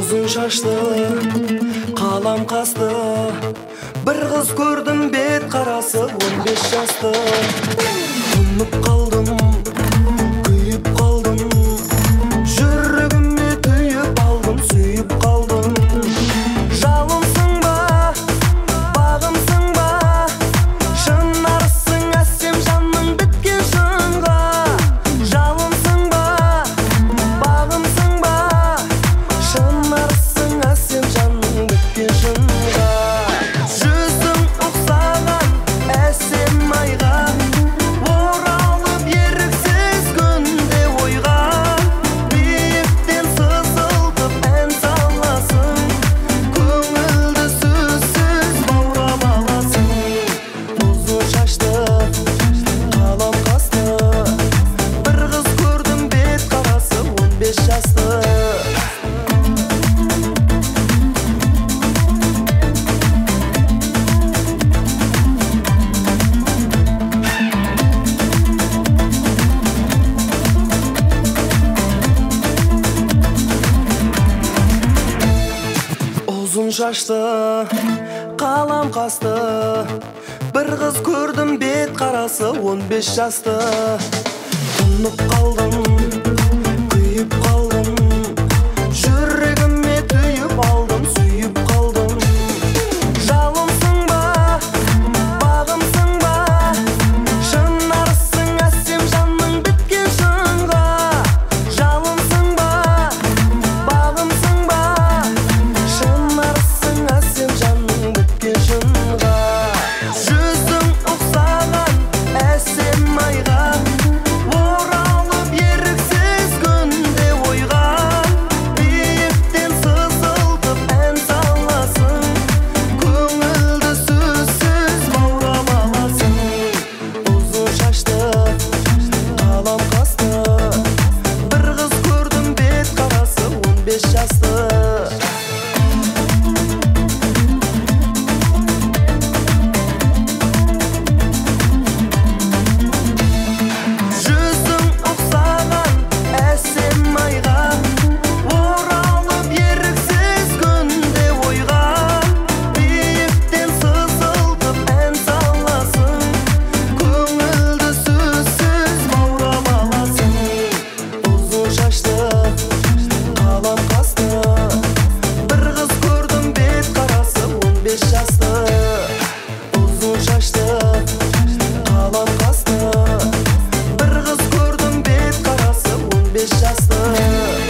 Uzun şaşlı, kalam kastı, bir kız gördüm bet karası 15 yaşlı. Donup kaldım, kuyup kaldım, жүрегіме tüyüp aldım, süyüp kaldım. Жалымсың ба, бағымсың ба, шынарсың әсем жанның біткен шыңға. Жалымсың ба, бағымсың ба, шынарсың әсем жанның біткен шыңға. Жүзің ұқсаған әсем айға, оралып еріксіз күнде ойға. Биіктен сызылтып ән саласың, көңілді сөзсіз баурап аласың. Uzun şaşlı, қалам қасты, bir kız gördüm bet karası 15 yaşlı. Uzun şaşlı, kalam kastı, bir kız gördüm bet karası 15 yaşlı. Donup kaldım, kuyup kaldım, жүрегіме tüyüp aldım, süyüp kaldım. Жалымсың ба, бағымсың ба, шынарсың әсем жанның біткен шыңға. Жалымсың ба, бағымсың ба, шынарсың әсем жанның біткен шыңға. Жүзің ұқсаған әсем айға, оралып еріксіз күнде ойға. Биіктен сызылтып ән саласың, көңілді сөзсіз баурап аласың. Uzun şaşlı, қалам қасты, bir kız gördüm bet karası 15 yaşlı. Жүзің ұқсаған әсем айға, оралып еріксіз күнде ойға. Биіктен сызылтып ән саласың, көңілді сөзсіз баурап аласың. Uzun şaşlı, қалам қасты, bir kız gördüm bet karası 15 yaşlı. Жүзің ұқсаған әсем айға, оралып еріксіз күнде ойға. Биіктен сызылтып ән саласың, көңілді сөзсіз баурап аласың. Uzun şaşlı, қалам қасты, bir kız gördüm bet karası 15 yaşlı. Uzun şaşlı, қалам қасты, bir kız gördüm bet karası 15 yaşlı.